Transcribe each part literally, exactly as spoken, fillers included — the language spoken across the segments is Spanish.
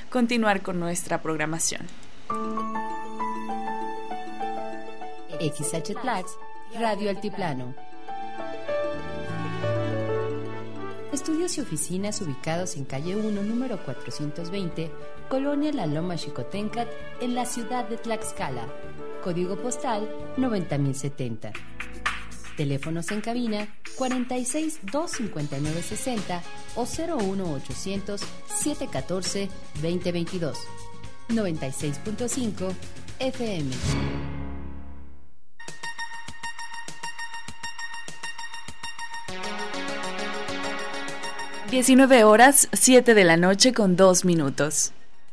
continuar con nuestra programación. X H Tlax, Radio Altiplano. Estudios y oficinas ubicados en calle uno, número cuatrocientos veinte, Colonia La Loma Xicoténcat, en la ciudad de Tlaxcala. Código postal noventa mil setenta. Teléfonos en cabina cuarenta y seis, doscientos cincuenta y nueve, sesenta o cero uno ochocientos, setecientos catorce, veinte veintidós. noventa y seis punto cinco F M. diecinueve horas, siete de la noche con dos minutos.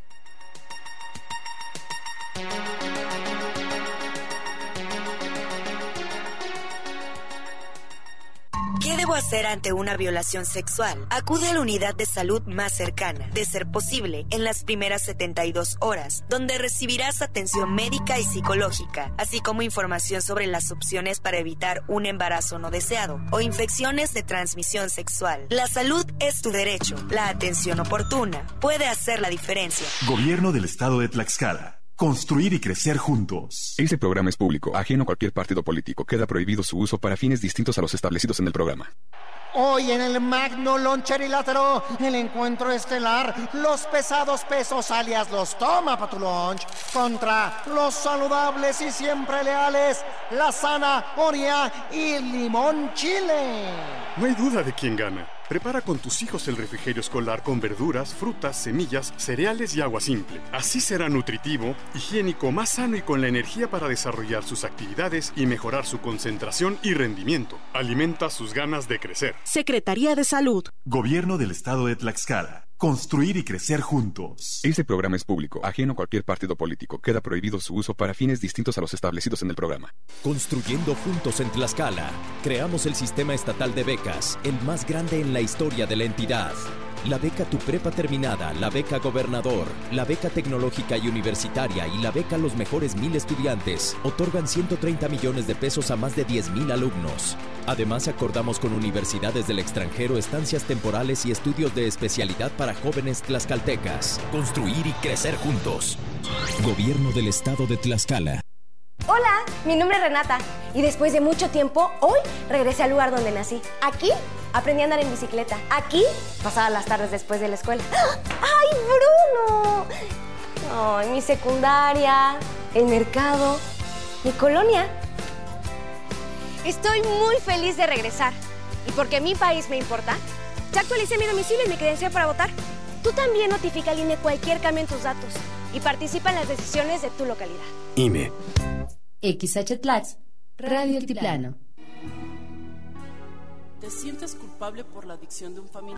¿Qué debo hacer ante una violación sexual? Acude a la unidad de salud más cercana, de ser posible, en las primeras setenta y dos horas, donde recibirás atención médica y psicológica, así como información sobre las opciones para evitar un embarazo no deseado o infecciones de transmisión sexual. La salud es tu derecho. La atención oportuna puede hacer la diferencia. Gobierno del Estado de Tlaxcala. Construir y crecer juntos. Este programa es público, ajeno a cualquier partido político. Queda prohibido su uso para fines distintos a los establecidos en el programa. Hoy en el Magno Loncherilátero, el encuentro estelar, los pesados pesos alias los toma pa' tu lunch, contra los saludables y siempre leales, la zanahoria y limón chile. No hay duda de quién gana. Prepara con tus hijos el refrigerio escolar con verduras, frutas, semillas, cereales y agua simple. Así será nutritivo, higiénico, más sano y con la energía para desarrollar sus actividades y mejorar su concentración y rendimiento. Alimenta sus ganas de crecer. Secretaría de Salud. Gobierno del Estado de Tlaxcala. Construir y crecer juntos. Este programa es público, ajeno a cualquier partido político. Queda prohibido su uso para fines distintos a los establecidos en el programa. Construyendo juntos en Tlaxcala, creamos el sistema estatal de becas, el más grande en la historia de la entidad. La beca Tu Prepa Terminada, la beca Gobernador, la beca Tecnológica y Universitaria y la beca Los Mejores Mil Estudiantes otorgan ciento treinta millones de pesos a más de diez mil alumnos. Además, acordamos con universidades del extranjero estancias temporales y estudios de especialidad para jóvenes tlaxcaltecas. Construir y crecer juntos. Gobierno del Estado de Tlaxcala. Hola, mi nombre es Renata y después de mucho tiempo, hoy regresé al lugar donde nací. Aquí aprendí a andar en bicicleta. Aquí pasaba las tardes después de la escuela. ¡Ay, Bruno! Ay, mi secundaria, el mercado, mi colonia. Estoy muy feliz de regresar. Y porque mi país me importa, ya actualicé mi domicilio y mi credencial para votar. Tú también notifica al I N E cualquier cambio en tus datos y participa en las decisiones de tu localidad. I M E. X H Tlax, Radio Altiplano. ¿Te sientes culpable por la adicción de un familiar?